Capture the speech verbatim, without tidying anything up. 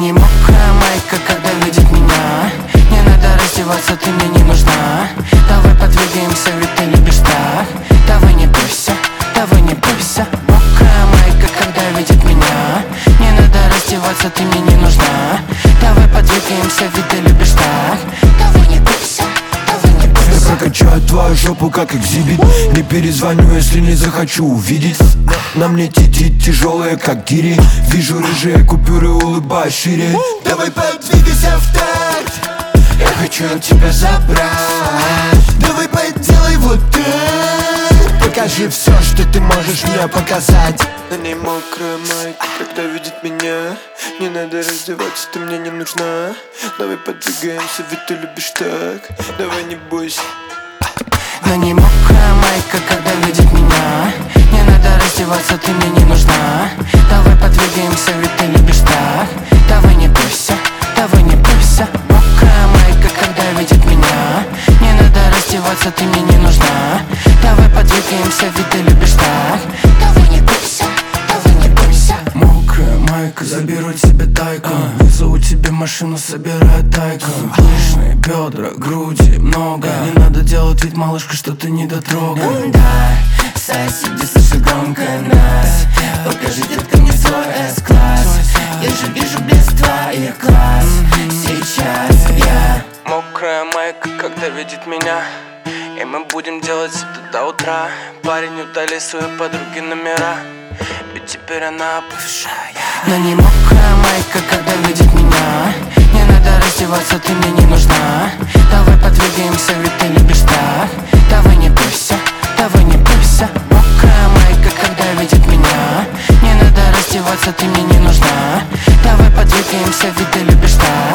не мокрая майка, когда видит меня. Не надо раздеваться, ты мне не нужна. Давай подвигаемся, ведь ты любишь так. Давай не бойся, давай не бойся. Мокрая майка, когда видит меня. Не надо раздеваться, ты мне не нужна. Давай подвигаемся, ведь ты любишь так. Давай не бойся, давай не бойся. Я прокачаю твою жопу как экзибит. Не перезвоню, если не захочу увидеть. На мне тити тяжелые, как гири. Вижу рыжие купюры, улыбаюсь шире. Давай подвигайся в такт. Я хочу от тебя забрать. Давай поделай вот так. Покажи все, что ты можешь мне показать. На ней мокрая майка, когда видит меня. Не надо раздеваться, ты мне не нужна. Давай подвигаемся, ведь ты любишь так. Давай не бойся. На ней мокрая майка, когда видит меня. Не надо раздеваться, ты мне не нужна. Давай подвигаемся, ведь ты любишь так. Давай не бойся, давай не бойся. Мокрая майка, когда видит меня. Не надо раздеваться, ты мне не нужна. Давай подвигаемся, ведь ты любишь так. Давай не бойся, давай не бойся. Мокрая майка, заберу тебе тайку. Вызову тебе машину, собираю тайку. Пышные бедра, груди много. Не надо делать вид, малышка, что ты не дотрогал. Да, соседи, слыши громко нас. Покажи, детка, мне свой эс-класс. Я же вижу блеск твоих глаз. Сейчас я Мокрая майка, когда видит меня. И мы будем делать это до утра. Парень, удали свои подруги номера, ведь теперь она бывшая. На ней мокрая майка, когда видит меня. Не надо раздеваться, ты мне не нужна. Давай подвигаемся, ведь ты любишь так. Давай не бойся, давай не бойся. Мокрая майка, когда видит меня. Не надо раздеваться, ты мне не нужна. Давай подвигаемся, ведь ты любишь так.